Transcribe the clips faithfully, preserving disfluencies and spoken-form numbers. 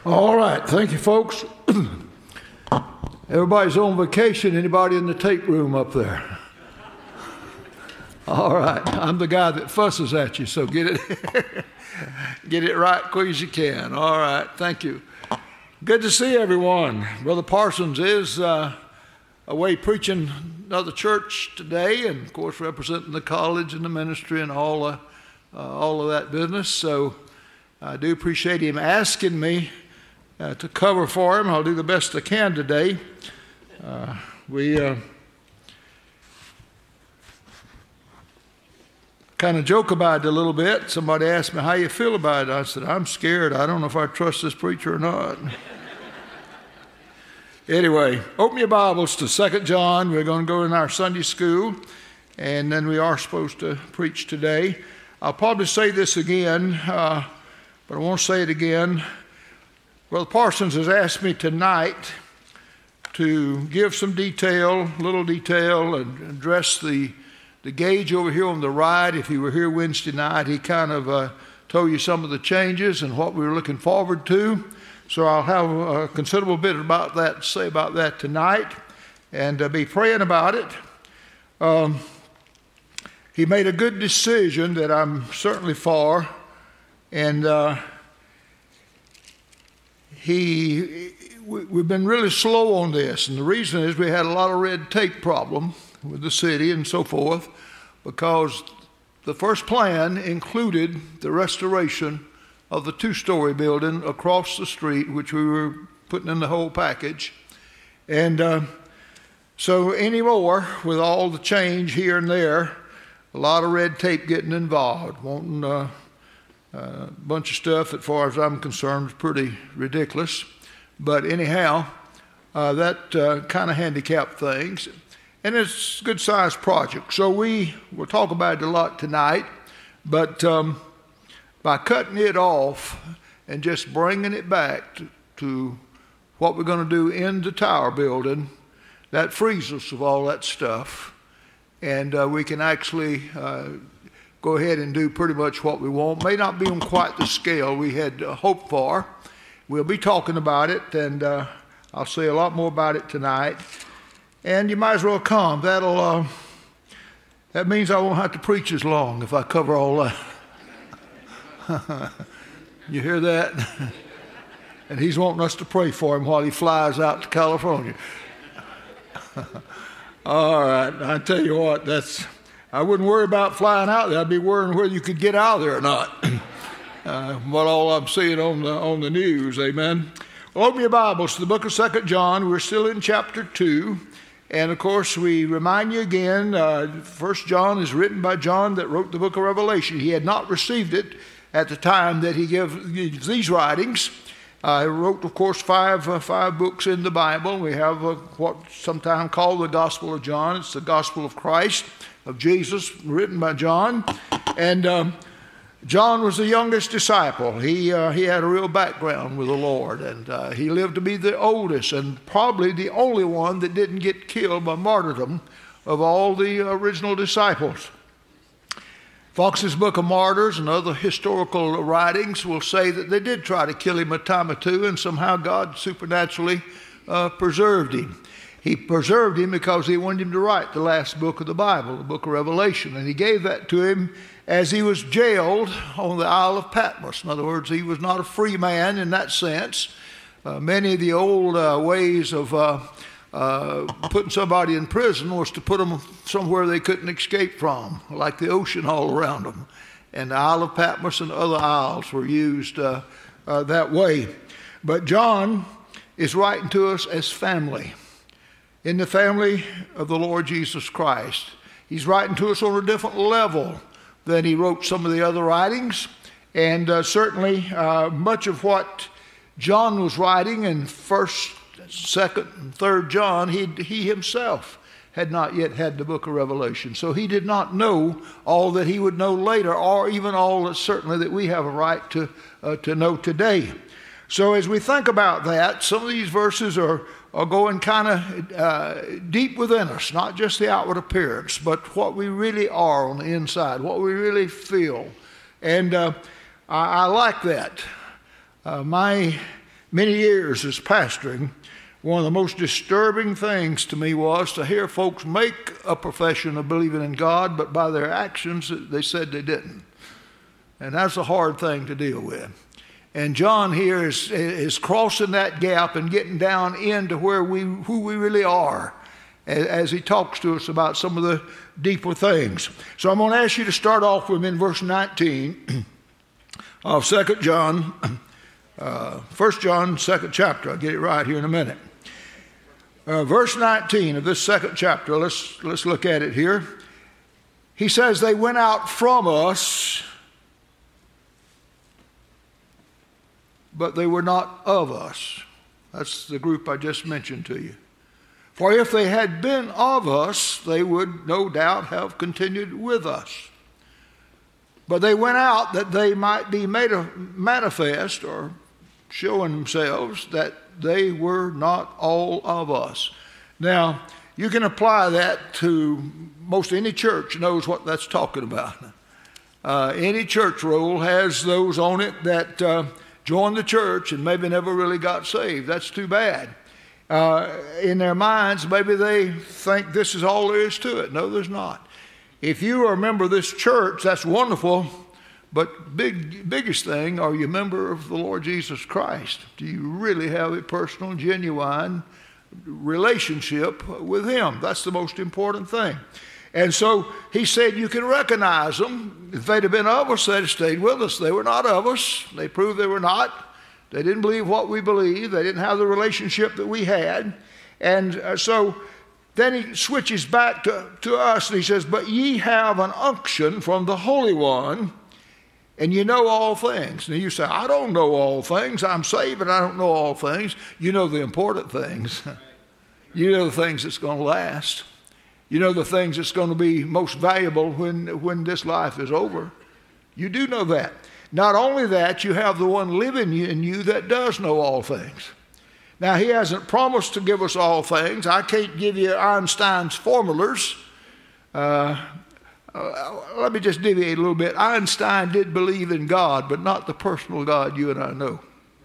All right, thank you, folks. Everybody's on vacation. Anybody in the tape room up there? All right, I'm the guy that fusses at you, so get it, get it right quick as you can. All right, thank you. Good to see everyone. Brother Parsons is uh, away preaching another church today, and of course representing the college and the ministry and all uh, uh, all of that business. So I do appreciate him asking me uh, to cover for him. I'll do the best I can today. Uh, we uh, kind of joke about it a little bit. Somebody asked me, how you feel about it? I said, I'm scared. I don't know if I trust this preacher or not. Anyway, open your Bibles to Second John. We're going to go in our Sunday school, and then we are supposed to preach today. I'll probably say this again, uh, but I won't say it again. Brother Parsons has asked me tonight to give some detail, little detail, and address the the gauge over here on the right. If you were here Wednesday night, he kind of uh, told you some of the changes and what we were looking forward to. So I'll have a considerable bit about that to say about that tonight, and uh, be praying about it. Um, he made a good decision that I'm certainly for, and uh, he we, we've been really slow on this, and the reason is we had a lot of red tape problem with the city and so forth, because the first plan included the restoration of the two-story building across the street, which we were putting in the whole package. And uh, so anymore, with all the change here and there, a lot of red tape getting involved, wanting uh, a bunch of stuff that, as far as I'm concerned, is pretty ridiculous. But anyhow, uh, that uh, kind of handicapped things. And it's a good-sized project. So we will talk about it a lot tonight, but um, by cutting it off and just bringing it back to, to what we're going to do in the tower building, that frees us of all that stuff. And uh, we can actually uh, go ahead and do pretty much what we want. May not be on quite the scale we had uh, hoped for. We'll be talking about it, and uh, I'll say a lot more about it tonight. And you might as well come. That'll uh, that means I won't have to preach as long if I cover all that. You hear that? And he's wanting us to pray for him while he flies out to California. All right, I tell you what, that's I wouldn't worry about flying out there. I'd be worrying whether you could get out there or not. uh, what all I'm seeing on the on the news, amen. Well, open your Bibles to the book of Second John. We're still in chapter two. And, of course, we remind you again, uh, First John is written by John that wrote the book of Revelation. He had not received it at the time that he gave these writings. Uh, he wrote, of course, five uh, five books in the Bible. We have uh, what sometimes called the Gospel of John. It's the Gospel of Christ, of Jesus, written by John. And um, John was the youngest disciple. He uh, he had a real background with the Lord, and uh, he lived to be the oldest and probably the only one that didn't get killed by martyrdom of all the original disciples. Fox's Book of Martyrs and other historical writings will say that they did try to kill him a time or two, and somehow God supernaturally uh, preserved him. He preserved him because he wanted him to write the last book of the Bible, the book of Revelation, and he gave that to him as he was jailed on the Isle of Patmos. In other words, he was not a free man in that sense. Uh, many of the old uh, ways of uh, uh, putting somebody in prison was to put them somewhere they couldn't escape from, like the ocean all around them. And the Isle of Patmos and other isles were used uh, uh, that way. But John is writing to us as family, in the family of the Lord Jesus Christ. He's writing to us on a different level than he wrote some of the other writings. And uh, certainly uh, much of what John was writing in first, second, and third John, he, he himself had not yet had the book of Revelation. So he did not know all that he would know later, or even all that certainly that we have a right to, uh, to know today. So as we think about that, some of these verses are, are going kind of uh, deep within us, not just the outward appearance, but what we really are on the inside, what we really feel. And uh, I, I like that. Uh, my many years as pastoring, one of the most disturbing things to me was to hear folks make a profession of believing in God, but by their actions they said they didn't. And that's a hard thing to deal with. And John here is, is crossing that gap and getting down into where we, who we really are, as he talks to us about some of the deeper things. So I'm going to ask you to start off with me in verse nineteen of Second John, uh, First John, second chapter. I'll get it right here in a minute. Uh, verse nineteen of this second chapter, let's, let's look at it here. He says, they went out from us, but they were not of us. That's the group I just mentioned to you. For if they had been of us, they would no doubt have continued with us. But they went out that they might be made a manifest, or showing themselves that they were not all of us. Now, you can apply that to most any church knows what that's talking about. Uh, any church roll has those on it that uh, joined the church and maybe never really got saved. That's too bad. Uh, in their minds, maybe they think this is all there is to it. No, there's not. If you are a member of this church, that's wonderful. But big, biggest thing, are you a member of the Lord Jesus Christ? Do you really have a personal, genuine relationship with Him? That's the most important thing. And so he said you can recognize them. If they'd have been of us, they'd have stayed with us. They were not of us. They proved they were not. They didn't believe what we believed. They didn't have the relationship that we had. And uh, so then he switches back to, to us and he says, but ye have an unction from the Holy One, and you know all things. Now you say, I don't know all things. I'm saved, but I don't know all things. You know the important things. You know the things that's going to last. You know the things that's going to be most valuable when, when this life is over. You do know that. Not only that, you have the one living in you that does know all things. Now, he hasn't promised to give us all things. I can't give you Einstein's formulas. Uh, uh, let me just deviate a little bit. Einstein did believe in God, but not the personal God you and I know.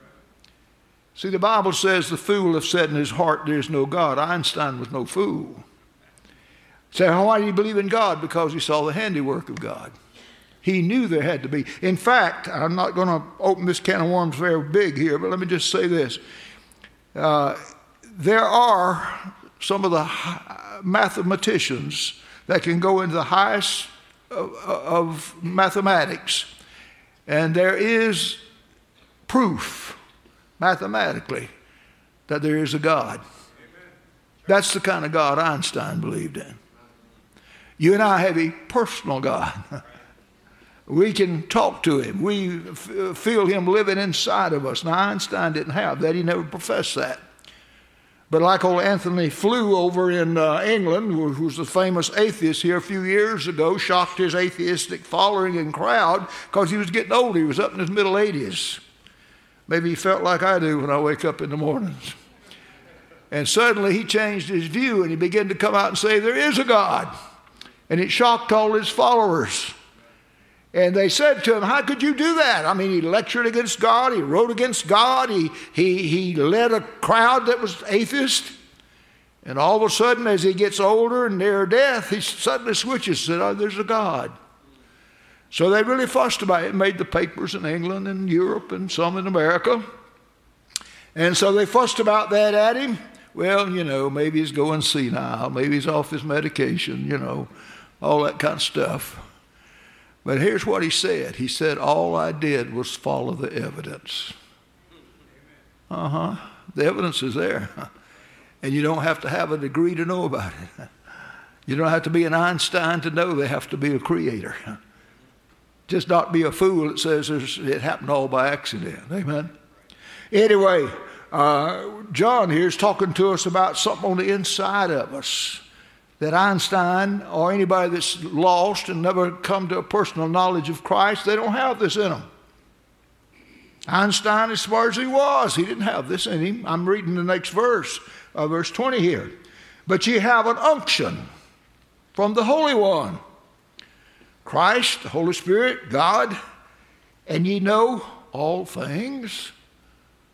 See, the Bible says the fool hath said in his heart there is no God. Einstein was no fool. Say, so why did he believe in God? Because he saw the handiwork of God. He knew there had to be. In fact, I'm not going to open this can of worms very big here, but let me just say this. Uh, there are some of the mathematicians that can go into the highest of, of mathematics, and there is proof mathematically that there is a God. That's the kind of God Einstein believed in. You and I have a personal God. We can talk to him. We f- feel him living inside of us. Now, Einstein didn't have that. He never professed that. But like old Anthony Flew over in uh, England, who was a famous atheist here a few years ago, shocked his atheistic following and crowd because he was getting older. He was up in his middle eighties. Maybe he felt like I do when I wake up in the mornings. And suddenly he changed his view and he began to come out and say, there is a God. And it shocked all his followers. And they said to him, how could you do that? I mean, he lectured against God. He wrote against God. He, he, he led a crowd that was atheist. And all of a sudden, as he gets older and near death, he suddenly switches and said, oh, there's a God. So they really fussed about it, made the papers in England and Europe and some in America. And so they fussed about that at him. Well, you know, maybe he's going senile. Maybe he's off his medication, you know, all that kind of stuff. But here's what he said. He said, all I did was follow the evidence. Uh-huh. The evidence is there. And you don't have to have a degree to know about it. You don't have to be an Einstein to know they have to be a creator. Just not be a fool that says it happened all by accident. Amen? Anyway, uh, John here is talking to us about something on the inside of us that Einstein or anybody that's lost and never come to a personal knowledge of Christ, they don't have this in them. Einstein, as smart as he was, he didn't have this in him. I'm reading the next verse, uh, verse twenty here. But ye have an unction from the Holy One, Christ, the Holy Spirit, God, and ye know all things.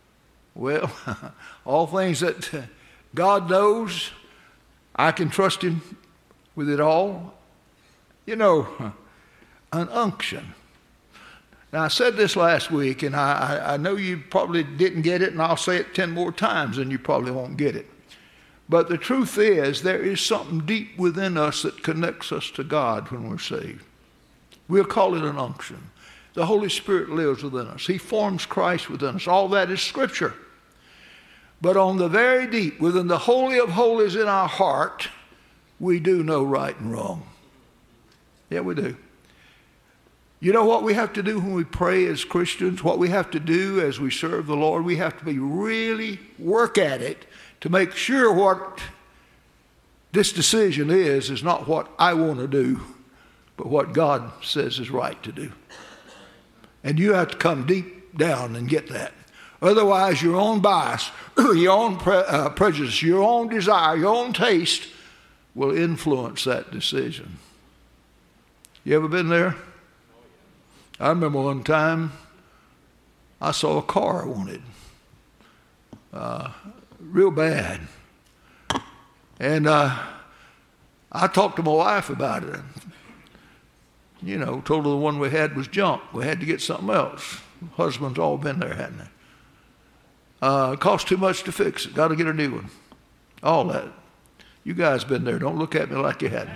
Well, all things that God knows, I can trust him with it all. You know, an unction. Now, I said this last week, and I, I know you probably didn't get it, and I'll say it ten more times, and you probably won't get it. But the truth is, there is something deep within us that connects us to God when we're saved. We'll call it an unction. The Holy Spirit lives within us. He forms Christ within us. All that is Scripture. But on the very deep, within the Holy of Holies in our heart, we do know right and wrong. Yeah, we do. You know what we have to do when we pray as Christians? What we have to do as we serve the Lord? We have to be really work at it to make sure what this decision is, is not what I want to do, but what God says is right to do. And you have to come deep down and get that. Otherwise, your own bias, your own pre- uh, prejudice, your own desire, your own taste will influence that decision. You ever been there? I remember one time I saw a car I wanted, uh, real bad. And uh, I talked to my wife about it. You know, told her the one we had was junk. We had to get something else. Husband's all been there, hadn't they? Uh, it cost too much to fix it. Got to get a new one. All that. You guys been there. Don't look at me like you hadn't.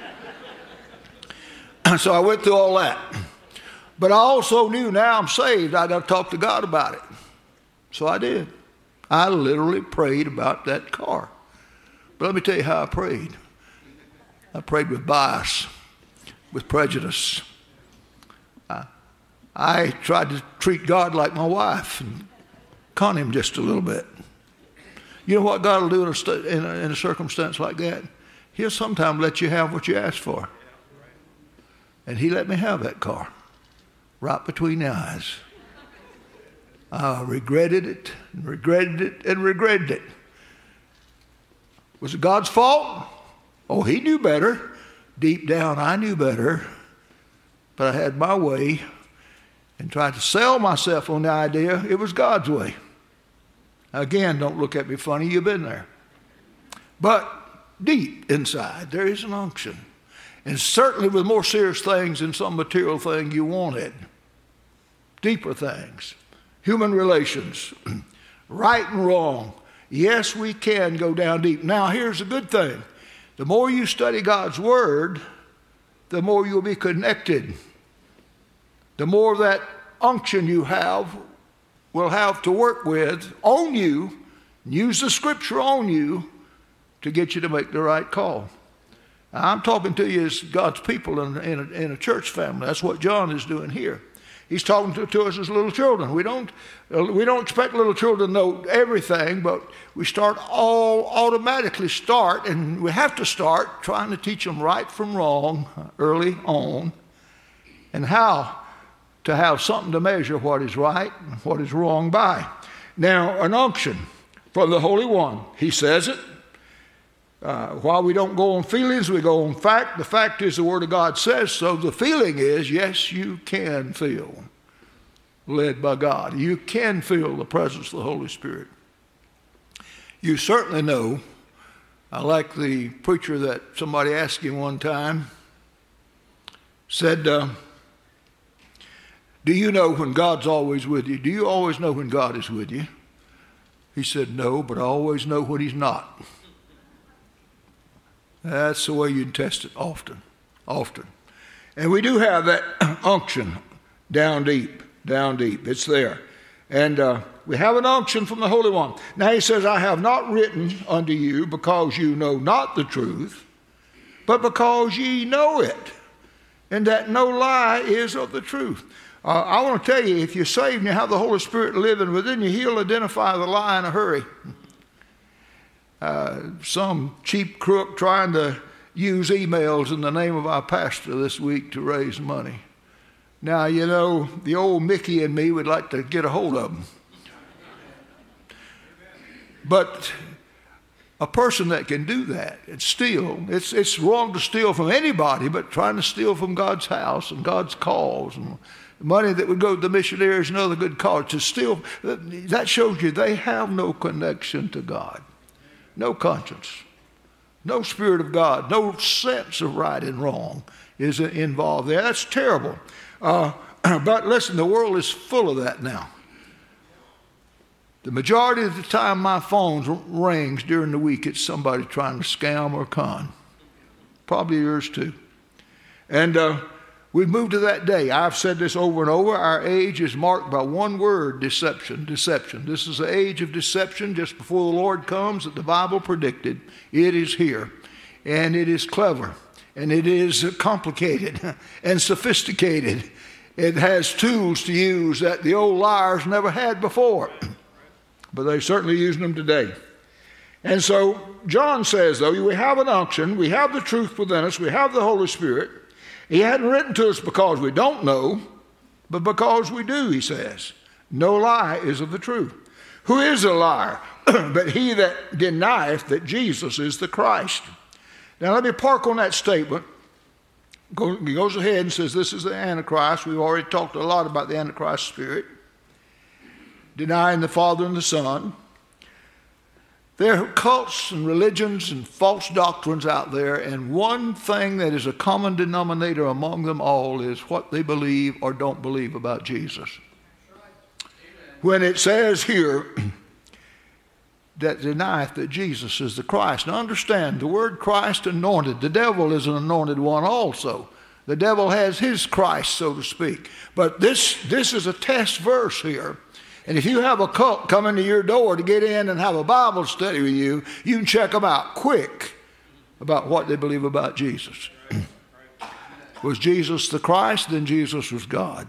So I went through all that. But I also knew now I'm saved, I got to talk to God about it. So I did. I literally prayed about that car. But let me tell you how I prayed. I prayed with bias, with prejudice. I, I tried to treat God like my wife and con him just a little bit. You know what God will do in a, st- in a, in a circumstance like that? He'll sometimes let you have what you asked for. And he let me have that car. Right between the eyes. I regretted it, and regretted it, and regretted it. Was it God's fault? Oh, he knew better. Deep down, I knew better. But I had my way and tried to sell myself on the idea it was God's way. Again, don't look at me funny, you've been there. But deep inside, there is an unction. And certainly with more serious things than some material thing you wanted. Deeper things. Human relations. Right and wrong. Yes, we can go down deep. Now, here's the good thing. The more you study God's Word, the more you'll be connected. The more that unction you have will have to work with on you, use the Scripture on you to get you to make the right call. I'm talking to you as God's people in, in, a, in a church family. That's what John is doing here. He's talking to, to us as little children. We don't, we don't expect little children to know everything, but we start all automatically start, and we have to start trying to teach them right from wrong early on, and how to have something to measure what is right and what is wrong by. Now, an unction from the Holy One. He says it. Uh, while we don't go on feelings, we go on fact. The fact is the Word of God says so. The feeling is, yes, you can feel led by God. You can feel the presence of the Holy Spirit. You certainly know. I like the preacher that somebody asked him one time, said, uh, do you know when God's always with you? Do you always know when God is with you? He said, no, but I always know when he's not. That's the way you test it often, often. And we do have that unction down deep, down deep. It's there. And uh, we have an unction from the Holy One. Now he says, I have not written unto you because you know not the truth, but because ye know it, and that no lie is of the truth. Uh, I want to tell you, if you're saved and you have the Holy Spirit living within you, he'll identify the lie in a hurry. Uh, some cheap crook trying to use emails in the name of our pastor this week to raise money. Now, you know, the old Mickey and me would like to get a hold of them. But a person that can do that and steal, it's, it's wrong to steal from anybody, but trying to steal from God's house and God's cause and money that would go to the missionaries and other good causes. Still, that shows you they have no connection to God, no conscience, no Spirit of God, no sense of right and wrong is involved there. That's terrible. Uh, but listen, the world is full of that now. The majority of the time my phone rings during the week, it's somebody trying to scam or con. Probably yours too. And uh, we've moved to that day. I've said this over and over. Our age is marked by one word, deception, deception. This is the age of deception just before the Lord comes that the Bible predicted. It is here. And it is clever. And it is complicated and sophisticated. It has tools to use that the old liars never had before. But they're certainly using them today. And so John says, though, we have an unction, we have the truth within us, we have the Holy Spirit. He hadn't written to us because we don't know, but because we do, he says. No lie is of the truth. Who is a liar? But he that denieth that Jesus is the Christ. Now let me park on that statement. He goes ahead and says this is the Antichrist. We've already talked a lot about the Antichrist spirit. Denying the Father and the Son. There are cults and religions and false doctrines out there, and one thing that is a common denominator among them all is what they believe or don't believe about Jesus. When it says here that denieth that Jesus is the Christ. Now understand, the word Christ, anointed. The devil is an anointed one also. The devil has his Christ, so to speak. But this, this is a test verse here. And if you have a cult coming to your door to get in and have a Bible study with you, you can check them out quick about what they believe about Jesus. Was Jesus the Christ? Then Jesus was God.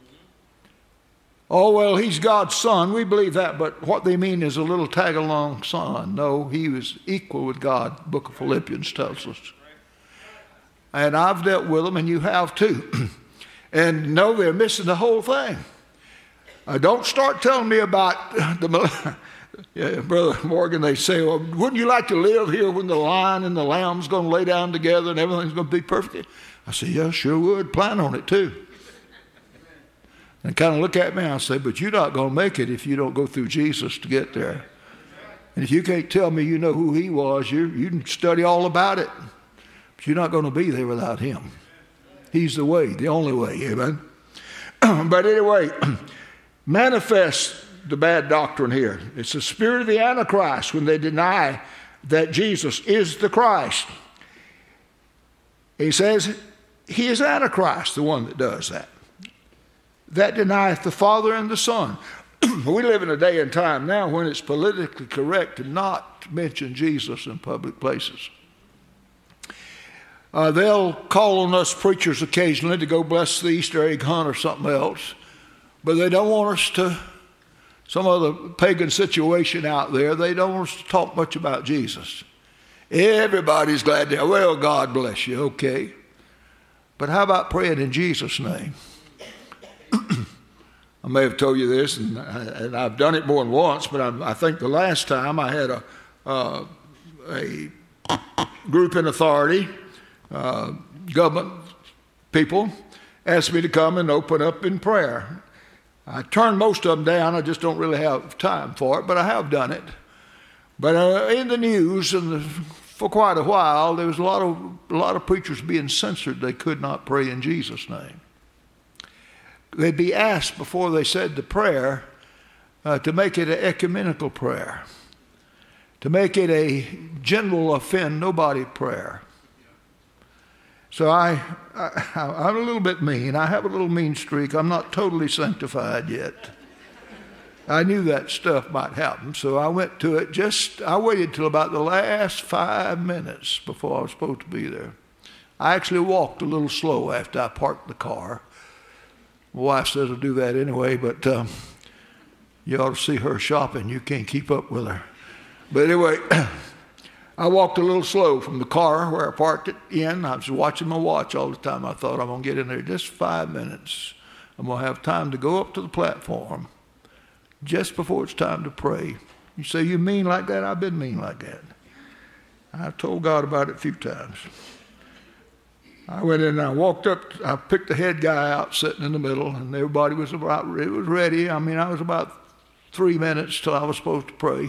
Oh, well, he's God's son. We believe that, but what they mean is a little tag-along son. No, he was equal with God, the book of Philippians tells us. And I've dealt with them, and you have too. And no, they're missing the whole thing. Uh, don't start telling me about the, yeah, Brother Morgan, they say, well, wouldn't you like to live here when the lion and the lamb's going to lay down together and everything's going to be perfect? I say, yeah, sure would. Plan on it too. And kind of look at me and I say, but you're not going to make it if you don't go through Jesus to get there. And if you can't tell me you know who he was, you you can study all about it. But you're not going to be there without him. He's the way, the only way, amen? But anyway, manifest the bad doctrine here. It's the spirit of the Antichrist when they deny that Jesus is the Christ. He says he is Antichrist, the one that does that. That denieth the Father and the Son. We live in a day and time now when it's politically correct to not mention Jesus in public places. Uh, they'll call on us preachers occasionally to go bless the Easter egg hunt or something else, but they don't want us to, some other pagan situation out there, they don't want us to talk much about Jesus. Everybody's glad to, well, God bless you, okay. But how about praying in Jesus' name? I may have told you this, and, I, and I've done it more than once, but I, I think the last time I had a, uh, a group in authority, uh, government people, asked me to come and open up in prayer. I turned most of them down. I just don't really have time for it, but I have done it. But uh, in the news, and the, for quite a while, there was a lot of a lot of preachers being censored. They could not pray in Jesus' name. They'd be asked before they said the prayer uh, to make it an ecumenical prayer, to make it a general offend nobody prayer. So I, I, I'm a little bit mean. I have a little mean streak. I'm not totally sanctified yet. I knew that stuff might happen, so I went to it just, I waited till about the last five minutes before I was supposed to be there. I actually walked a little slow after I parked the car. My wife says I'll do that anyway, but um, you ought to see her shopping. You can't keep up with her. But anyway, I walked a little slow from the car where I parked it in. I was watching my watch all the time. I thought I'm going to get in there just five minutes. I'm going to have time to go up to the platform just before it's time to pray. You say, you mean like that? I've been mean like that. I've told God about it a few times. I went in and I walked up, I picked the head guy out sitting in the middle, and everybody was about, it was ready. I mean, I was about three minutes till I was supposed to pray.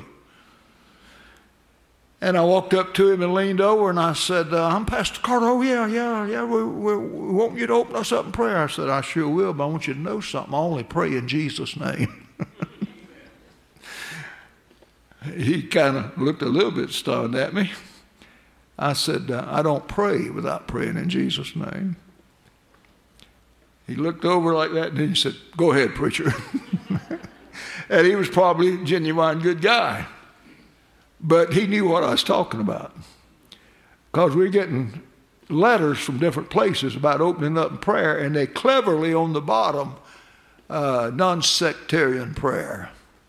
And I walked up to him and leaned over and I said, uh, I'm Pastor Carter. Oh, yeah, yeah, yeah, we, we, we want you to open us up in prayer. I said, I sure will, but I want you to know something. I only pray in Jesus' name. He kind of looked a little bit stunned at me. I said, uh, I don't pray without praying in Jesus' name. He looked over like that and then he said, go ahead, preacher. And he was probably a genuine good guy. But he knew what I was talking about. Because we're getting letters from different places about opening up in prayer, and they cleverly on the bottom, uh, non-sectarian prayer.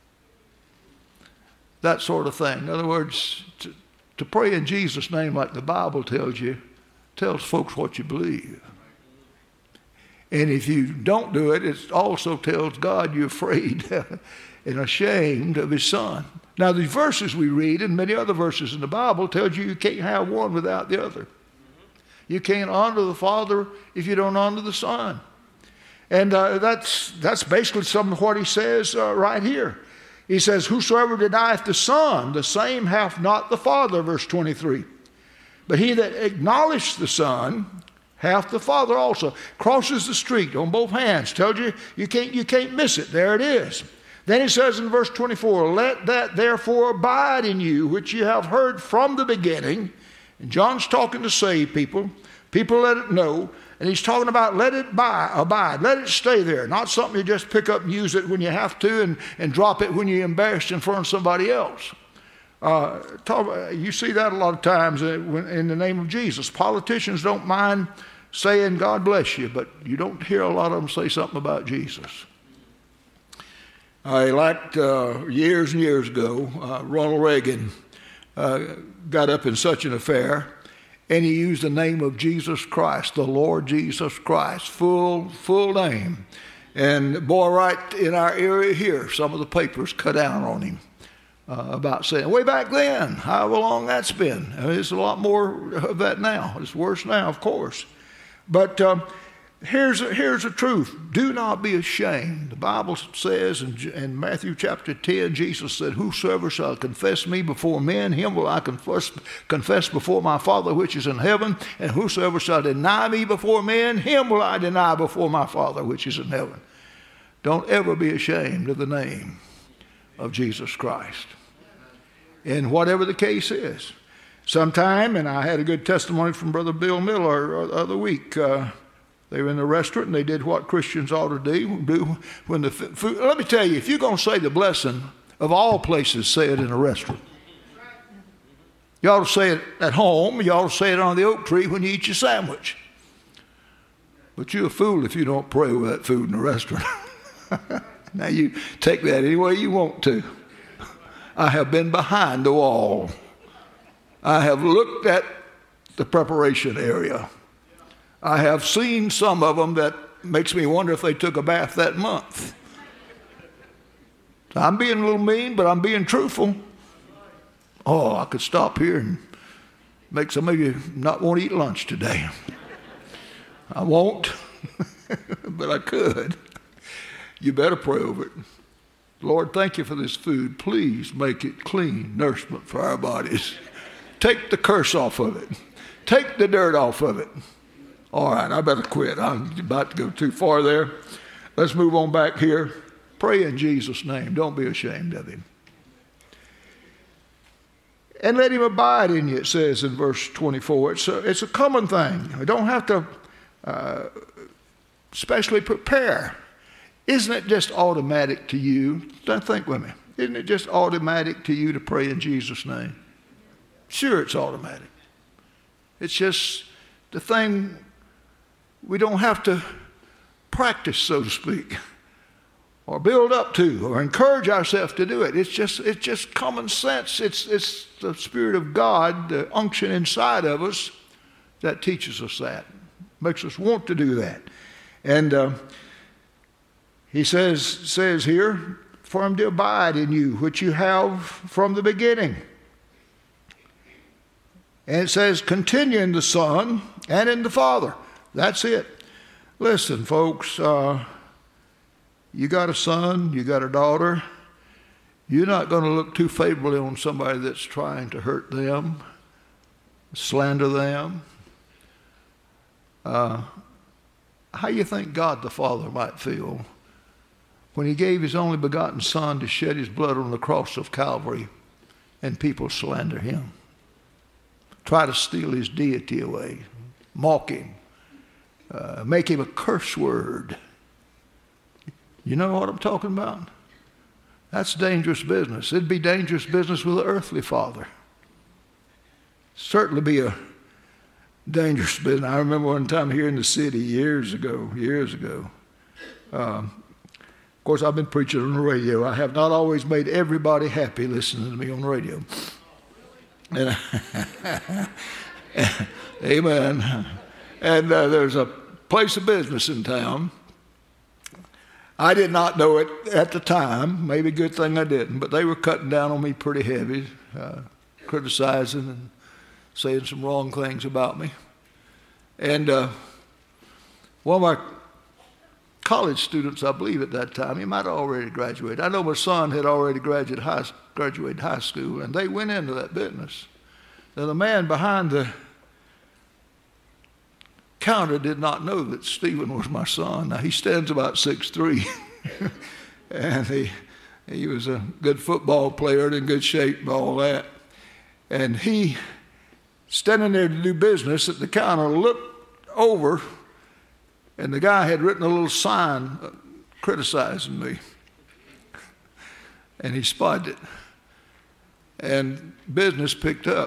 That sort of thing. In other words, to, to pray in Jesus' name like the Bible tells you, tells folks what you believe. And if you don't do it, it also tells God you're afraid and ashamed of his son. Now, the verses we read and many other verses in the Bible tells you you can't have one without the other. You can't honor the Father if you don't honor the Son. And uh, that's, that's basically some of what he says uh, right here. He says, whosoever denieth the Son, the same hath not the Father, verse twenty-three. But he that acknowledgeth the Son hath the Father also. Crosses the street on both hands. Tells you you can't, you can't miss it. There it is. Then he says in verse twenty-four, let that therefore abide in you, which you have heard from the beginning. And John's talking to saved people. People let it know. And he's talking about let it buy, abide. Let it stay there. Not something you just pick up and use it when you have to and, and drop it when you're embarrassed in front of somebody else. Uh, talk, you see that a lot of times in the name of Jesus. Politicians don't mind saying God bless you, but you don't hear a lot of them say something about Jesus. I liked uh, years and years ago, uh, Ronald Reagan uh, got up in such an affair, and he used the name of Jesus Christ, the Lord Jesus Christ, full full name. And boy, right in our area here, some of the papers cut down on him uh, about saying, way back then, however long that's been. I mean, it's a lot more of that now. It's worse now, of course. But um, Here's a, here's the truth. Do not be ashamed. The Bible says in, in Matthew chapter ten, Jesus said, whosoever shall confess me before men, him will I confess, confess before my Father which is in heaven. And whosoever shall deny me before men, him will I deny before my Father which is in heaven. Don't ever be ashamed of the name of Jesus Christ. And whatever the case is. Sometime, and I had a good testimony from Brother Bill Miller the other week, uh, they were in the restaurant and they did what Christians ought to do. do when the food. Let me tell you, if you're going to say the blessing, of all places, say it in a restaurant. You ought to say it at home. You ought to say it on the oak tree when you eat your sandwich. But you're a fool if you don't pray with that food in a restaurant. Now you take that any way you want to. I have been behind the wall. I have looked at the preparation area. I have seen some of them that makes me wonder if they took a bath that month. I'm being a little mean, but I'm being truthful. Oh, I could stop here and make some of you not want to eat lunch today. I won't, but I could. You better pray over it. Lord, thank you for this food. Please make it clean nourishment for our bodies. Take the curse off of it. Take the dirt off of it. All right, I better quit. I'm about to go too far there. Let's move on back here. Pray in Jesus' name. Don't be ashamed of him. And let him abide in you, it says in verse twenty-four. It's a, it's a common thing. We don't have to uh, specially prepare. Isn't it just automatic to you? Don't think with me. Isn't it just automatic to you to pray in Jesus' name? Sure, it's automatic. It's just the thing we don't have to practice, so to speak, or build up to, or encourage ourselves to do it. It's just it's just common sense. It's it's the Spirit of God, the unction inside of us, that teaches us that, makes us want to do that. And uh, he says says here, for him to abide in you, which you have from the beginning. And it says, continue in the Son and in the Father. That's it. Listen, folks, uh, you got a son, you got a daughter. You're not going to look too favorably on somebody that's trying to hurt them, slander them. Uh, how you think God the Father might feel when he gave his only begotten Son to shed his blood on the cross of Calvary and people slander him, try to steal his deity away, mock him, uh, make him a curse word? You know what I'm talking about? That's dangerous business. It'd be dangerous business with an earthly father. Certainly be a dangerous business. I remember one time here in the city years ago, years ago. Um, of course, I've been preaching on the radio. I have not always made everybody happy listening to me on the radio. And amen. And uh, there's a place of business in town. I did not know it at the time. Maybe a good thing I didn't. But they were cutting down on me pretty heavy, uh, criticizing and saying some wrong things about me. And uh, one of my college students, I believe at that time, he might have already graduated. I know my son had already graduated high, graduated high school, and they went into that business. Now, the man behind the counter did not know that Stephen was my son. Now, he stands about six three, and he, he was a good football player and in good shape and all that. And he, standing there to do business at the counter, looked over, and the guy had written a little sign criticizing me. And he spotted it. And business picked up.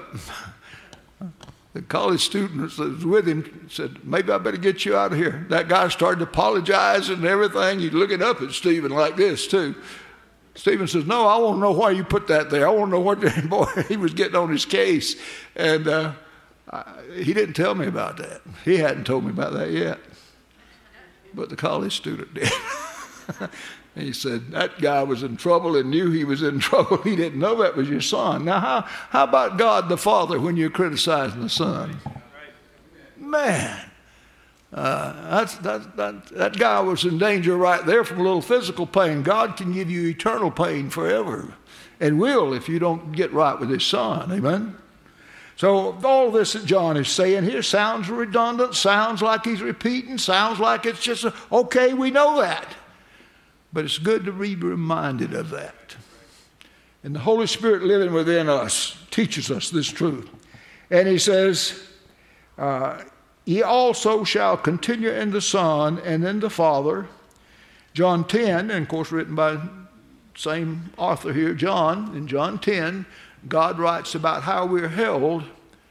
The college student that was with him said, maybe I better get you out of here. That guy started apologizing and everything. He's looking up at Stephen like this, too. Stephen says, no, I want to know why you put that there. I want to know what, boy, he was getting on his case. And uh, I, he didn't tell me about that. He hadn't told me about that yet. But the college student did. He said, that guy was in trouble and knew he was in trouble. He didn't know that was your son. Now, how, how about God the Father when you're criticizing the Son? Man, uh, that's, that, that, that guy was in danger right there from a little physical pain. God can give you eternal pain forever and will if you don't get right with his Son. Amen? So all this that John is saying here sounds redundant, sounds like he's repeating, sounds like it's just, a, okay, we know that. But it's good to be reminded of that. And the Holy Spirit living within us teaches us this truth. And he says, uh, ye also shall continue in the Son and in the Father. John ten, and of course written by same author here, John. In John ten, God writes about how we're held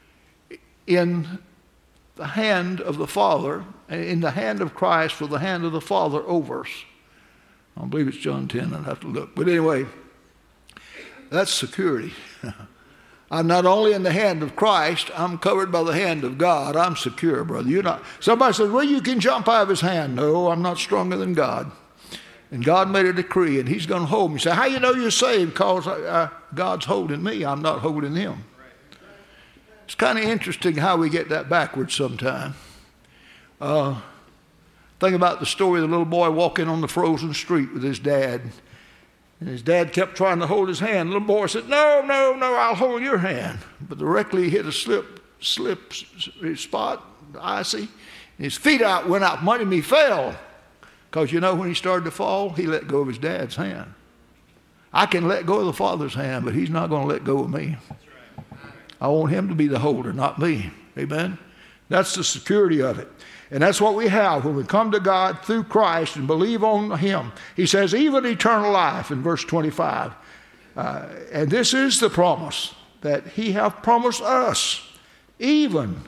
in the hand of the Father, in the hand of Christ with the hand of the Father over us. I believe it's John ten, I'd have to look. But anyway, that's security. I'm not only in the hand of Christ, I'm covered by the hand of God. I'm secure, brother. You're not. Somebody says, well, you can jump out of his hand. No, I'm not stronger than God. And God made a decree, and he's going to hold me. You say, how you know you're saved? Because uh, God's holding me. I'm not holding him. It's kind of interesting how we get that backwards sometimes. Uh, think about the story of the little boy walking on the frozen street with his dad. And his dad kept trying to hold his hand. The little boy said, no, no, no, I'll hold your hand. But directly he hit a slip, slip spot, icy. And his feet out went out from under him. He fell. Because you know when he started to fall, he let go of his dad's hand. I can let go of the Father's hand, but he's not going to let go of me. I want him to be the holder, not me. Amen? That's the security of it. And that's what we have when we come to God through Christ and believe on him. He says, even eternal life in verse twenty-five. Uh, and this is the promise that he hath promised us, even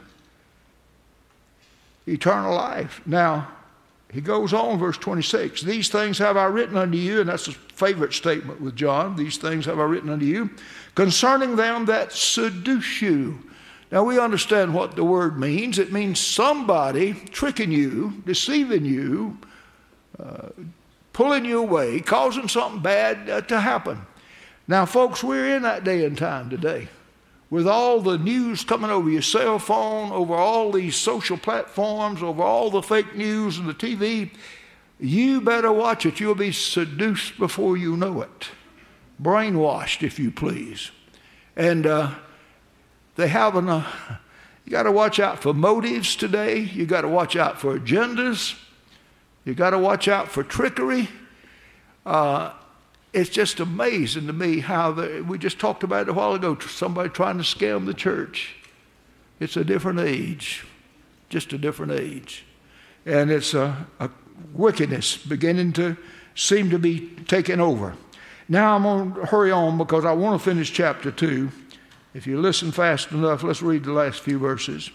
eternal life. Now, he goes on, verse twenty-six. These things have I written unto you, and that's a favorite statement with John. These things have I written unto you, concerning them that seduce you. Now, we understand what the word means. It means somebody tricking you, deceiving you, uh, pulling you away, causing something bad uh, to happen. Now, folks, we're in that day and time today. with all the news coming over your cell phone, over all these social platforms, over all the fake news and the T V, you better watch it. You'll be seduced before you know it. Brainwashed, if you please. And uh, they have an, uh, you got to watch out for motives today. You got to watch out for agendas. You got to watch out for trickery. Uh, it's just amazing to me how the, we just talked about it a while ago, somebody trying to scam the church. It's a different age, just a different age. And it's a, a wickedness beginning to seem to be taking over. Now I'm going to hurry on because I want to finish chapter two. If you listen fast enough, let's read the last few verses.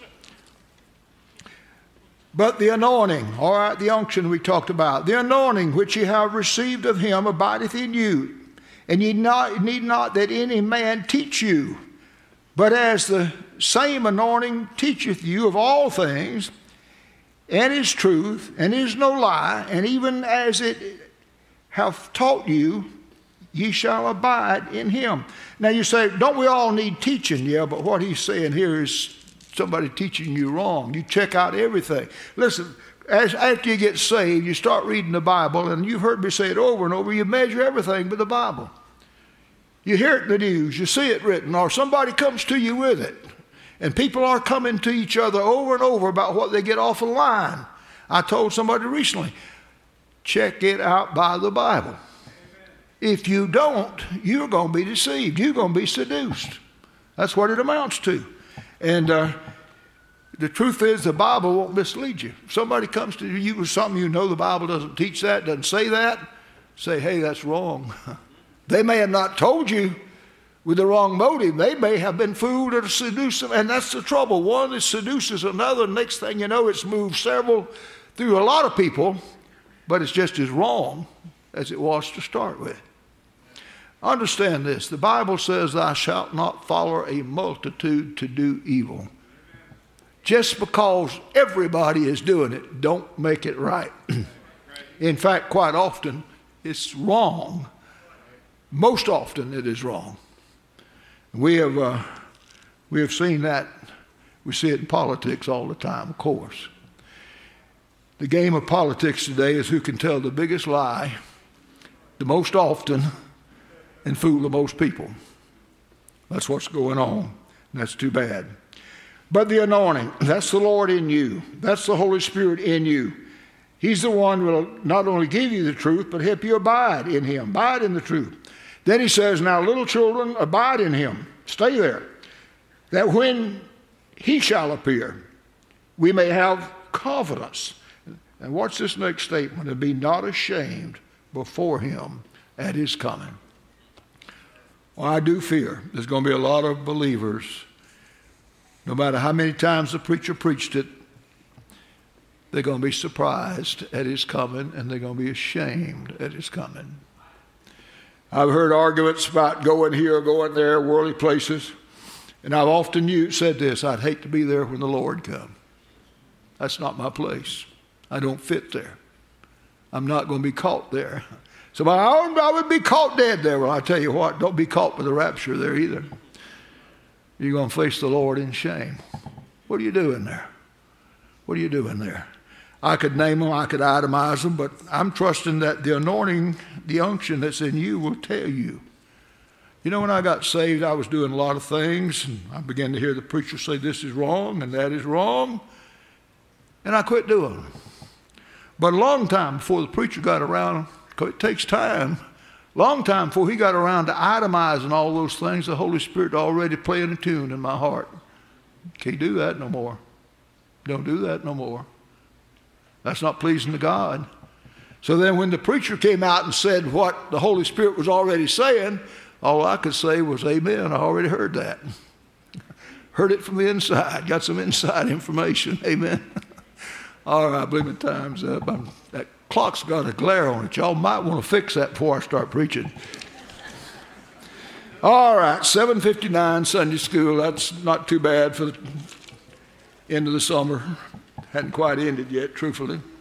But the anointing, all right, the unction we talked about, the anointing which ye have received of him abideth in you, and ye not, need not that any man teach you, but as the same anointing teacheth you of all things, and is truth, and is no lie, and even as it hath taught you, ye shall abide in him. Now you say, don't we all need teaching? Yeah, but what he's saying here is somebody teaching you wrong. You check out everything. Listen, as, after you get saved, you start reading the Bible, and you've heard me say it over and over, you measure everything but the Bible. You hear it in the news, you see it written, or somebody comes to you with it. And people are coming to each other over and over about what they get off the line. I told somebody recently, check it out by the Bible. If you don't, you're going to be deceived. You're going to be seduced. That's what it amounts to. And uh, the truth is the Bible won't mislead you. If somebody comes to you with something you know the Bible doesn't teach that, doesn't say that, say, hey, that's wrong. They may have not told you with the wrong motive. They may have been fooled or seduced them, and that's the trouble. One that seduces another, next thing you know, it's moved several through a lot of people, but it's just as wrong as it was to start with. Understand this. The Bible says, thou shalt not follow a multitude to do evil. Just because everybody is doing it, don't make it right. In fact, quite often, it's wrong. Most often, it is wrong. We have, uh, we have seen that. We see it in politics all the time, of course. The game of politics today is who can tell the biggest lie the most often and fool the most people. That's what's going on. That's too bad. But the anointing, that's the Lord in you. That's the Holy Spirit in you. He's the one who will not only give you the truth, but help you abide in him. Abide in the truth. Then he says, now little children, abide in him. Stay there. That when he shall appear, we may have confidence. And watch this next statement. And be not ashamed before him at his coming. Well, I do fear there's going to be a lot of believers, no matter how many times the preacher preached it, they're going to be surprised at his coming, and they're going to be ashamed at his coming. I've heard arguments about going here, going there, worldly places, and I've often used, said this, I'd hate to be there when the Lord comes. That's not my place. I don't fit there. I'm not going to be caught there. So I would be caught dead there. Well, I tell you what, don't be caught with the rapture there either. You're going to face the Lord in shame. What are you doing there? What are you doing there? I could name them, I could itemize them, but I'm trusting that the anointing, the unction that's in you will tell you. You know, when I got saved, I was doing a lot of things, and I began to hear the preacher say this is wrong and that is wrong, and I quit doing them. But a long time before the preacher got around, because it takes time, long time before he got around to itemizing all those things, the Holy Spirit already playing a tune in my heart. Can't do that no more. Don't do that no more. That's not pleasing to God. So then when the preacher came out and said what the Holy Spirit was already saying, all I could say was, amen, I already heard that. Heard it from the inside. Got some inside information. Amen. All right, I believe my time's up. I'm, that clock's got a glare on it. Y'all might want to fix that before I start preaching. All right, seven fifty-nine Sunday school. That's not too bad for the end of the summer. Hadn't quite ended yet, truthfully.